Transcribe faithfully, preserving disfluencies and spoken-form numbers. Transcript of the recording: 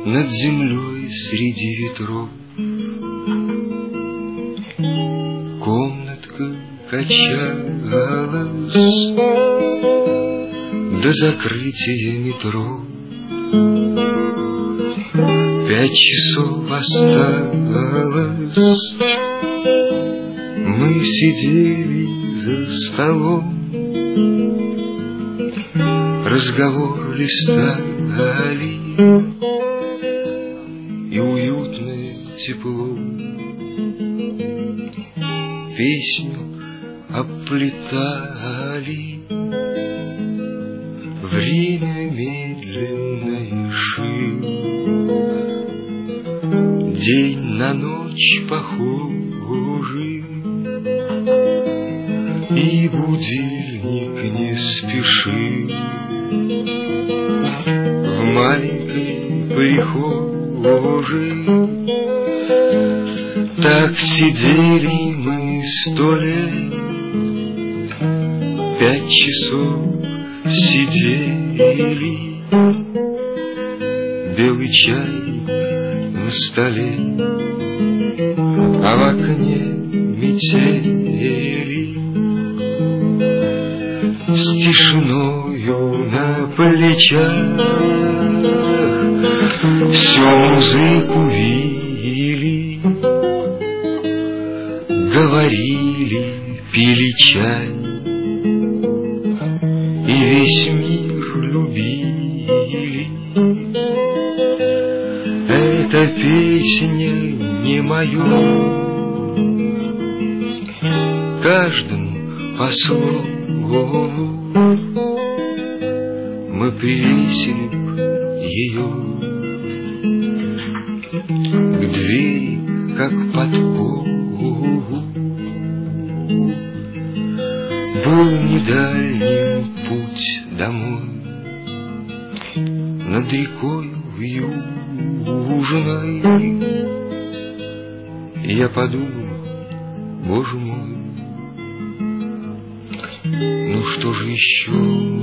над землей среди ветров. Комнатка качалась до закрытия метро. Пять часов осталось, мы сидели за столом, разговор листали, и уютное тепло. Песню оплетали, время медленное шло. День на ночь похожий, и будильник не спешил. В маленькой прихожей так сидели мы сто лет. Пять часов сидели, белый чай на столе, а в окне метели. С тишиною на плечах всю музыку вили, говорили, пили чай и весь мир любили. Эта песня не моя, каждому по слову мы привесили ее к двери, как подкову. Был недальний путь домой, над рекой в южной. И я подумал, боже мой, ну что же еще